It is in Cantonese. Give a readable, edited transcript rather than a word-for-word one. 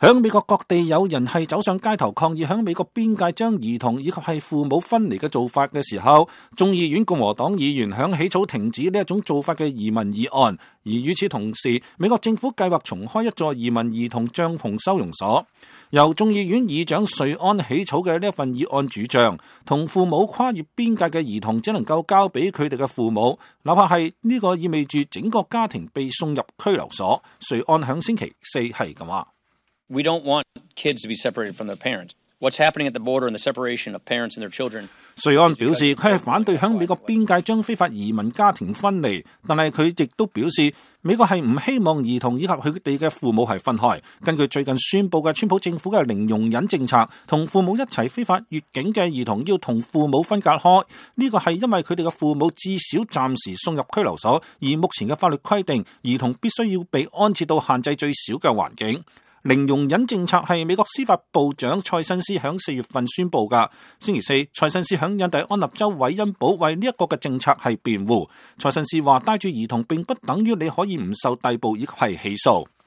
響美國各地有人係走上街頭抗議響美國邊界將兒童以及係父母分離嘅做法嘅時候，眾議院共和黨議員響起草停止呢一種做法嘅移民議案。而與此同時，美國政府計劃重開一座移民兒童帳篷收容所。由眾議院議長瑞安起草嘅呢一份議案主張，同父母跨越邊界嘅兒童只能夠交俾佢哋嘅父母，哪怕係呢個意味住整個家庭被送入拘留所。瑞安響星期四係咁話。 We don't want kids to be separated from their parents. What's happening at the border and the separation of parents and their children? 瑞安表示佢係反對響美國邊界將非法移民家庭分離，但係佢亦都表示美國係唔希望兒童以及佢哋嘅父母係分開。根據最近宣布嘅川普政府嘅零容忍政策，同父母一齊非法越境嘅兒童要同父母分隔開，呢個係因為佢哋嘅父母至少暫時送入拘留所，而目前嘅法律規定兒童必須要被安置到限制最少嘅環境。零容忍政策係美國司法部長蔡新斯響4月份宣布㗎。星期四，蔡新斯響印第安納州韋恩堡為呢一個嘅政策係辯護。蔡新斯話帶住兒童並不等於你可以唔受逮捕以及係起訴。